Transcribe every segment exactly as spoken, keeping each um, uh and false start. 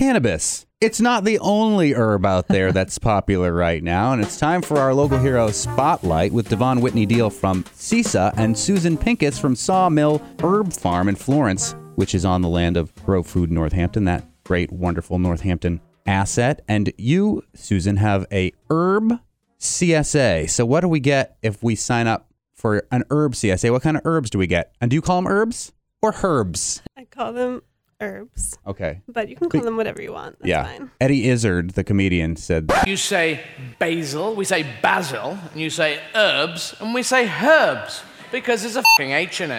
cannabis. It's not the only herb out there that's popular right now, and it's time for our local hero spotlight with Devon Whitney Deal from CISA and Susan Pincus from Sawmill Herb Farm in Florence, which is on the land of Grow Food Northampton, that great, wonderful Northampton asset. And you, Susan, have a herb C S A. So what do we get if we sign up for an herb C S A? What kind of herbs do we get? And do you call them herbs or herbs? I call them herbs. Okay. But you can call them whatever you want. That's yeah. fine. Eddie Izzard, the comedian, said, You say basil, we say basil, and you say herbs, and we say herbs, because there's a f***ing H in it.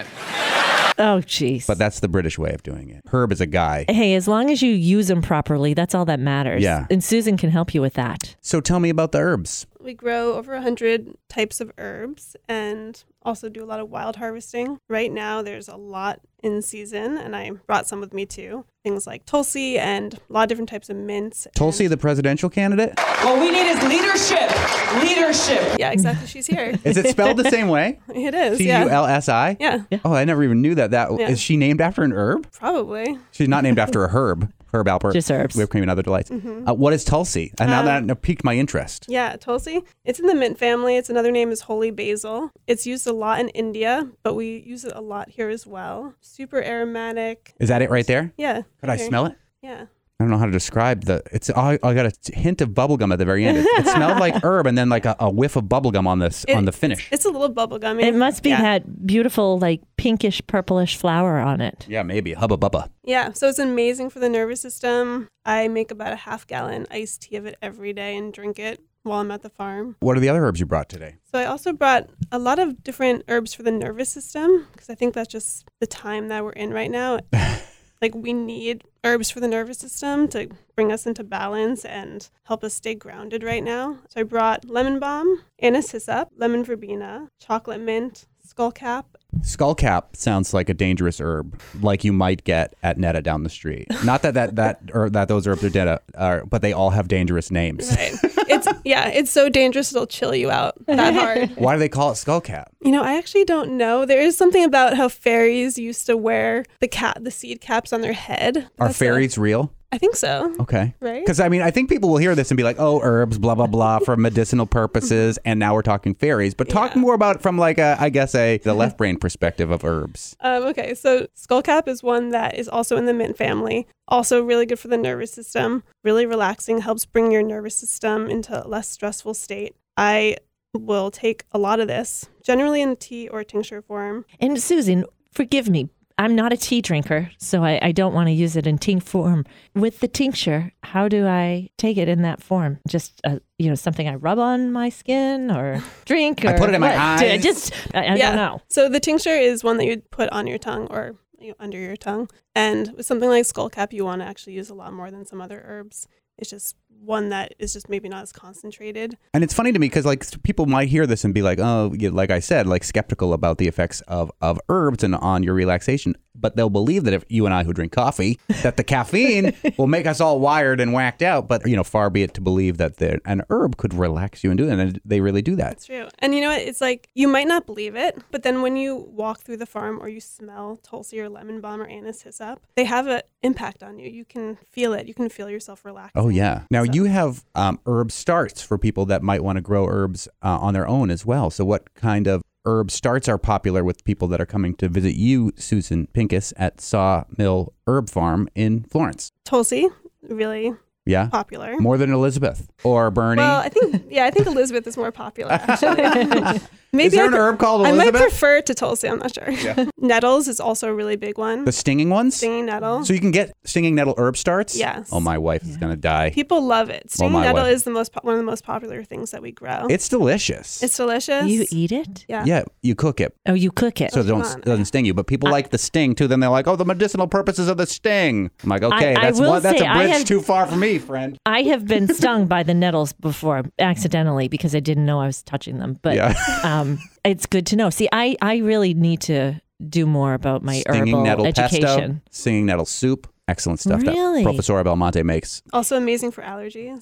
Oh, jeez. But that's the British way of doing it. Herb is a guy. Hey, as long as you use them properly, that's all that matters. Yeah. And Susan can help you with that. So tell me about the herbs. We grow over one hundred types of herbs and also do a lot of wild harvesting. Right now, there's a lot in season, and I brought some with me too. Things like Tulsi and a lot of different types of mints. Tulsi, and the presidential candidate? What we need is leadership. Leadership. Yeah, exactly. She's here. Is it spelled the same way? It is, T U yeah. L S I? Yeah, Oh, I never even knew that. That Yeah. Is she named after an herb? probably. She's not named after a herb. Herb Alpert. Just herbs. Whipped cream and other delights. Mm-hmm. Uh, what is Tulsi? And now Uh, that piqued my interest. Yeah, Tulsi. It's in the mint family. Its another name is holy basil. It's used a lot in India, but we use it a lot here as well. Super aromatic. Is that it right there? Yeah. Could I okay. smell it? Yeah. I don't know how to describe the. It's. I, I got a hint of bubblegum at the very end. It, it smelled like herb, and then like a, a whiff of bubblegum on this It- on the finish. It's a little bubblegummy. It must be yeah. that beautiful, like, pinkish, purplish flower on it. Yeah, maybe hubba bubba. Yeah, so it's amazing for the nervous system. I make about a half gallon iced tea of it every day and drink it while I'm at the farm. What are the other herbs you brought today? So I also brought a lot of different herbs for the nervous system because I think that's just the time that we're in right now. Like we need herbs for the nervous system to bring us into balance and help us stay grounded right now. So I brought lemon balm, anise hyssop, lemon verbena, chocolate mint, skullcap. Skullcap sounds like a dangerous herb, like you might get at Netta down the street. Not that that that or that those herbs are Netta, are, but they all have dangerous names. Right. It's yeah, it's so dangerous it'll chill you out that hard. Why do they call it skullcap? You know, I actually don't know. There is something about how fairies used to wear the cat, the seed caps on their head. Are That's a- fairies real? I think so. Okay. Right? Because, I mean, I think people will hear this and be like, oh, herbs, blah, blah, blah, for medicinal purposes. And now we're talking fairies. But talk Yeah. more about it from, like, a, I guess, a the left brain perspective of herbs. Um, okay, so skullcap is one that is also in the mint family. Also really good for the nervous system. Really relaxing, helps bring your nervous system into a less stressful state. I will take a lot of this, generally in tea or tincture form. And Susan, forgive me. I'm not a tea drinker, so I, I don't want to use it in tea form. With the tincture, how do I take it in that form? Just, uh, you know, something I rub on my skin or drink? Or I put it in my what? eyes. Just, I, I Yeah. don't know. So the tincture is one that you'd put on your tongue or you know, under your tongue. And with something like skullcap, you want to actually use a lot more than some other herbs. It's just one that is just maybe not as concentrated. And it's funny to me because, like, people might hear this and be like, oh, yeah, like I said, like skeptical about the effects of, of herbs and on your relaxation. But they'll believe that if you and I who drink coffee, that the caffeine will make us all wired and whacked out. But, you know, far be it to believe that the, an herb could relax you and do that. And they really do that. That's true. And you know what? It's like you might not believe it, but then when you walk through the farm or you smell Tulsi or lemon balm or anise hyssop, they have an impact on you. You can feel it. You can feel yourself relaxing. Oh, yeah. Now, So- you have um, herb starts for people that might want to grow herbs uh, on their own as well. So what kind of herb starts are popular with people that are coming to visit you, Susan Pincus, at Sawmill Herb Farm in Florence? Tulsi, really Yeah? popular. More than Elizabeth or Bernie? Well, I think, yeah, I think Elizabeth is more popular, actually. Maybe Is there I an pre- herb called I might Elizabeth? prefer to Tulsi. I'm not sure. Nettles is also a really big one. The stinging ones? Stinging nettle. So you can get stinging nettle herb starts? Yes. Oh, my wife is going to die. People love it. Stinging my nettle wife. is the most po- one of the most popular things that we grow. It's delicious. It's delicious. You eat it? Yeah. yeah, you cook it. Oh, you cook it. So it, don't, come on. it doesn't sting you. But people like the sting, too. Then they're like, oh, the medicinal purposes of the sting. I'm like, okay, I that's will one, that's say a I bridge have- too far for me, friend. I have been stung by the nettles before accidentally because I didn't know I was touching them. But Yeah. um, it's good to know. See, I, I really need to do more about my Stinging herbal nettle education. pesto, stinging nettle soup. Excellent stuff Really? that Professor Belmonte makes. Also amazing for allergies.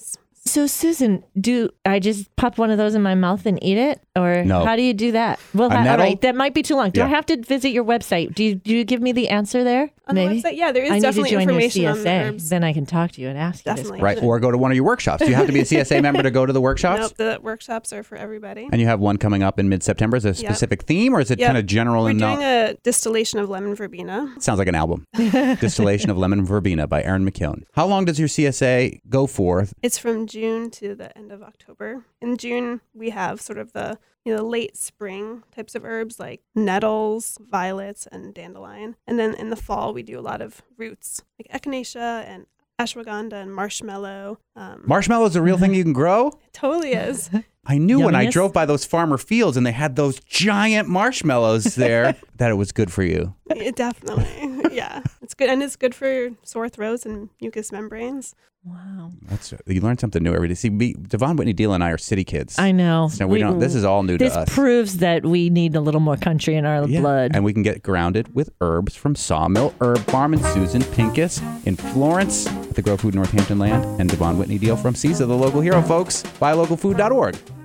So, Susan, do I just pop one of those in my mouth and eat it? Or No. how do you do that? Well, A all nettle? right, that might be too long. Do I Yeah. have to visit your website? Do you, do you give me the answer there? On Maybe? the website, yeah, there is I need to definitely join your information C on S the A. herbs. Then I can talk to you and ask you this Definitely. Right. Or go to one of your workshops. Do you have to be a C S A member to go to the workshops? Nope, the workshops are for everybody. And you have one coming up in mid-September. Is it a Yep. specific theme or is it Yep. kind of general We're and doing not? a distillation of lemon verbena. Sounds like an album. Distillation of Lemon Verbena by Erin McKeown. How long does your C S A go for? It's from June to the end of October. In June, we have sort of the you know late spring types of herbs like nettles, violets, and dandelion. And then in the fall, we do a lot of roots like echinacea and ashwagandha and marshmallow. Um, Marshmallow is a real thing you can grow? it totally is. I knew when I Yumminess. drove by those farmer fields and they had those giant marshmallows there that it was good for you. It definitely, yeah. It's good, and it's good for sore throats and mucous membranes. Wow. That's you learn something new every day. See, me, Devon Whitney Deal and I are city kids. I know. So we, don't. This is all new This to us. proves that we need a little more country in our Yeah. blood. And we can get grounded with herbs from Sawmill Herb Farm and Susan Pincus in Florence at the Grow Food Northampton Land, and Devon Whitney Deal from C I S A, the local hero, folks. buy local food dot org.